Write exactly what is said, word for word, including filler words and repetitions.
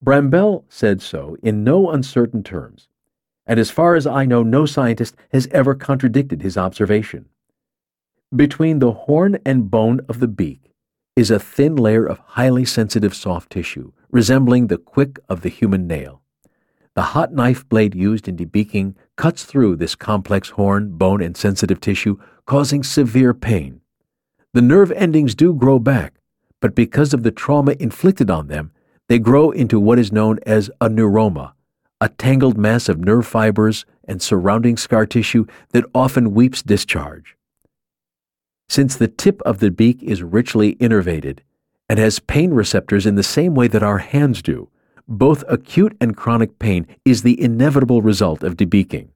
Brambell said so in no uncertain terms, and as far as I know, no scientist has ever contradicted his observation. Between the horn and bone of the beak is a thin layer of highly sensitive soft tissue, resembling the quick of the human nail. The hot knife blade used in debeaking cuts through this complex horn, bone, and sensitive tissue, causing severe pain. The nerve endings do grow back, but because of the trauma inflicted on them, they grow into what is known as a neuroma, a tangled mass of nerve fibers and surrounding scar tissue that often weeps discharge. Since the tip of the beak is richly innervated and has pain receptors in the same way that our hands do, both acute and chronic pain is the inevitable result of debeaking.